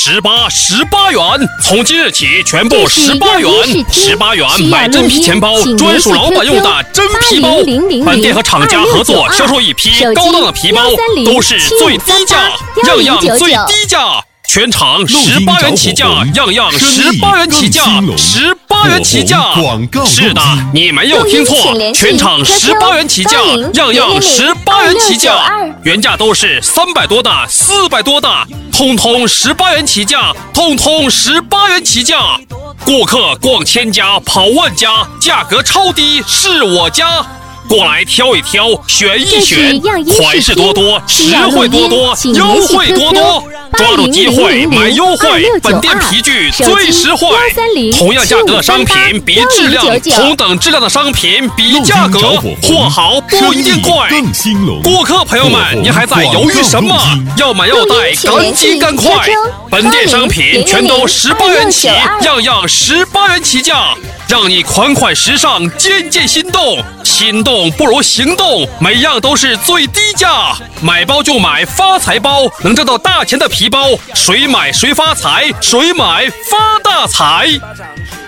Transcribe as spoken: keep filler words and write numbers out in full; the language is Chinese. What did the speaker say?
十八十八元，从今日起全部十八元，十八元买真皮钱包，专属老板用的真皮包。本店和厂家合作销售一批高档的皮包，都是最低价，样样最低价。全场十八元起价，样样十八元起价，十八元起价。是的，你没有听错，全场十八元起价，样样十八元起价。原价都是三百多的、四百多的，通通十八元起价，通通十八元起价。顾客逛千家跑万家，价格超低是我家。过来挑一挑，选一选，款式多多，实惠多多，优惠多多，抓住机会买优惠。本店皮具最实惠，同样价格的商品比质量，同等质量的商品比价格，货好不一定贵。顾客朋友们，您还在犹豫什么？要买要带，赶紧赶快！本店商品全都十八元起，样样十八元起价。让你款款时尚，件件心动，心动不如行动，每样都是最低价。买包就买发财包，能挣到大钱的皮包，谁买谁发财，谁买发大财。